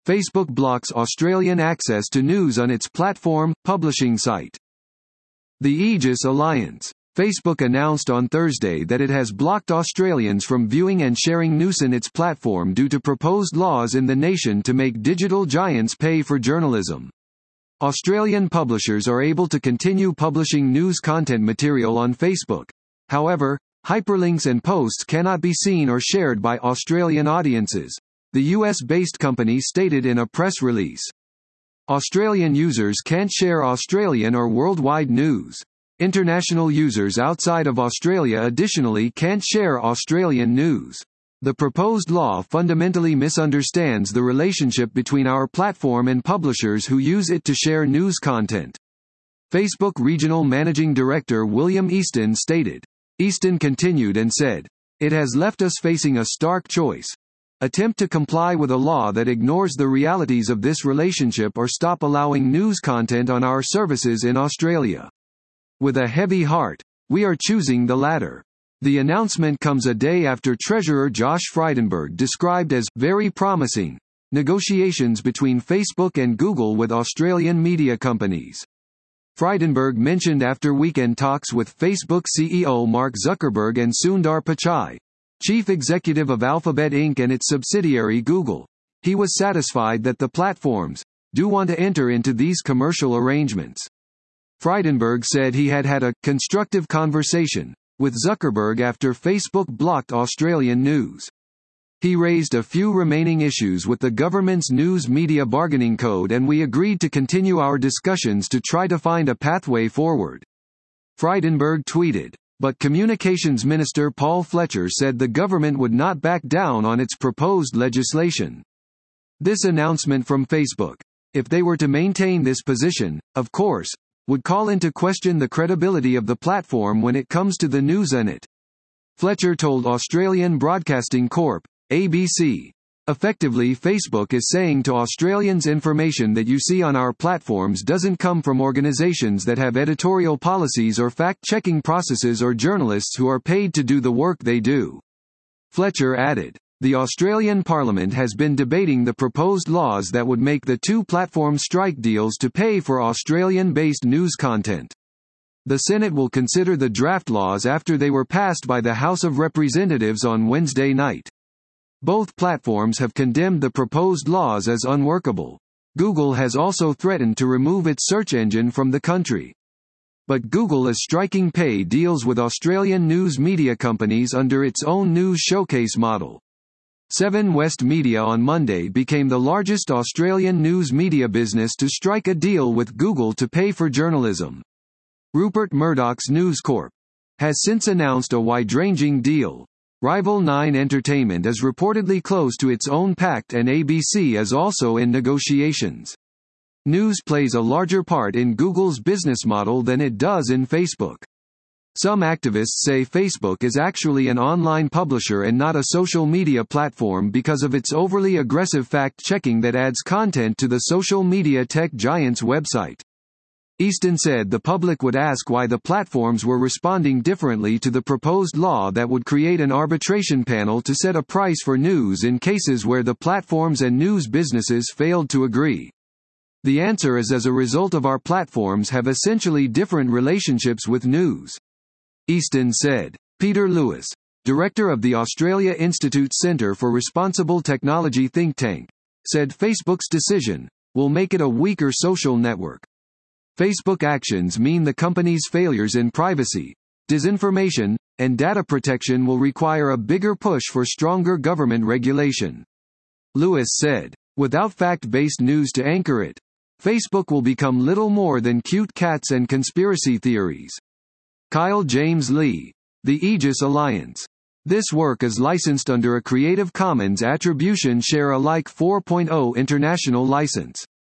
Facebook blocks Australian access to news on its platform, publishing site. The Aegis Alliance. Facebook announced on Thursday that it has blocked Australians from viewing and sharing news on its platform due to proposed laws in the nation to make digital giants pay for journalism. Australian publishers are able to continue publishing news content material on Facebook. However, hyperlinks and posts cannot be seen or shared by Australian audiences, the US-based company stated in a press release. Australian users can't share Australian or worldwide news. International users outside of Australia additionally can't share Australian news. The proposed law fundamentally misunderstands the relationship between our platform and publishers who use it to share news content. Facebook Regional Managing Director William Easton stated. Easton continued and said, "It has left us facing a stark choice. Attempt to comply with a law that ignores the realities of this relationship or stop allowing news content on our services in Australia. With a heavy heart, we are choosing the latter." The announcement comes a day after Treasurer Josh Frydenberg described as very promising negotiations between Facebook and Google with Australian media companies. Frydenberg mentioned after weekend talks with Facebook CEO Mark Zuckerberg and Sundar Pichai, chief executive of Alphabet Inc. and its subsidiary Google, he was satisfied that the platforms do want to enter into these commercial arrangements. Frydenberg said he had had a constructive conversation with Zuckerberg after Facebook blocked Australian news. He raised a few remaining issues with the government's News Media Bargaining Code and we agreed to continue our discussions to try to find a pathway forward. Frydenberg tweeted. But Communications Minister Paul Fletcher said the government would not back down on its proposed legislation. This announcement from Facebook, if they were to maintain this position, of course, would call into question the credibility of the platform when it comes to the news on it. Fletcher told Australian Broadcasting Corp, ABC. Effectively, Facebook is saying to Australians information that you see on our platforms doesn't come from organisations that have editorial policies or fact-checking processes or journalists who are paid to do the work they do. Fletcher added, the Australian Parliament has been debating the proposed laws that would make the two platform strike deals to pay for Australian-based news content. The Senate will consider the draft laws after they were passed by the House of Representatives on Wednesday night. Both platforms have condemned the proposed laws as unworkable. Google has also threatened to remove its search engine from the country. But Google is striking pay deals with Australian news media companies under its own news showcase model. Seven West Media on Monday became the largest Australian news media business to strike a deal with Google to pay for journalism. Rupert Murdoch's News Corp has since announced a wide-ranging deal. Rival 9 Entertainment is reportedly close to its own pact and ABC is also in negotiations. News plays a larger part in Google's business model than it does in Facebook. Some activists say Facebook is actually an online publisher and not a social media platform because of its overly aggressive fact-checking that adds content to the social media tech giant's website. Easton said the public would ask why the platforms were responding differently to the proposed law that would create an arbitration panel to set a price for news in cases where the platforms and news businesses failed to agree. The answer is as a result of our platforms have essentially different relationships with news. Easton said. Peter Lewis, director of the Australia Institute Centre for Responsible Technology think tank, said Facebook's decision will make it a weaker social network. Facebook actions mean the company's failures in privacy, disinformation, and data protection will require a bigger push for stronger government regulation. Lewis said, without fact-based news to anchor it, Facebook will become little more than cute cats and conspiracy theories. Kyle James Lee, The Aegis Alliance. This work is licensed under a Creative Commons Attribution Share Alike 4.0 international license.